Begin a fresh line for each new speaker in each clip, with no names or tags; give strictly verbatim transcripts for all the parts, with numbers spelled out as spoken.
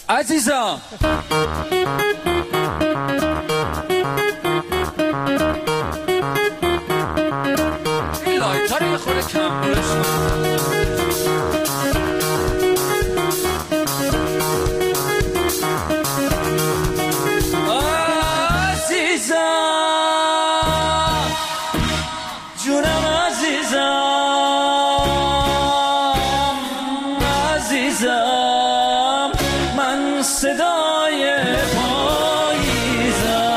عزیزم این لایتر یه خورده کم برش من صدای پاییزم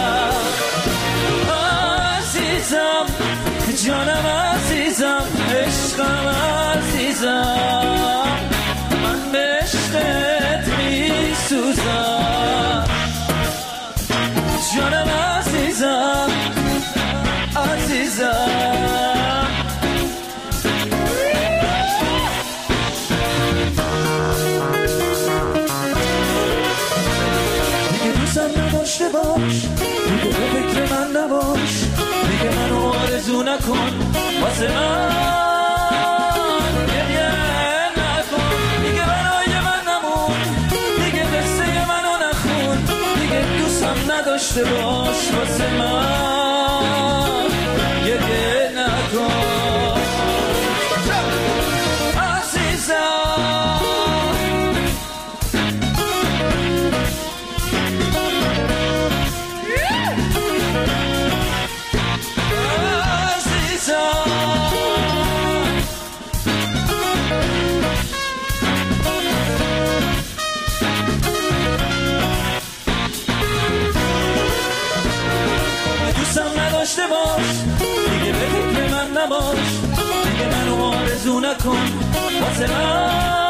عزیزم جانم عزیزم عشقم عزیزم من به عشقت می سوزم جانم عزیزم عزیزم نداشته باش دیگه به فکر من نباش دیگه منو آرزو نکن واسه من گریه نکن دیگه برای من نمون دیگه قصه منو نخون دیگه دوستم نداشته باش واسه من گریه نکن عزیزم نداشته باش دیگه به فکر من نباش دیگه منو آرزو نکن واسه من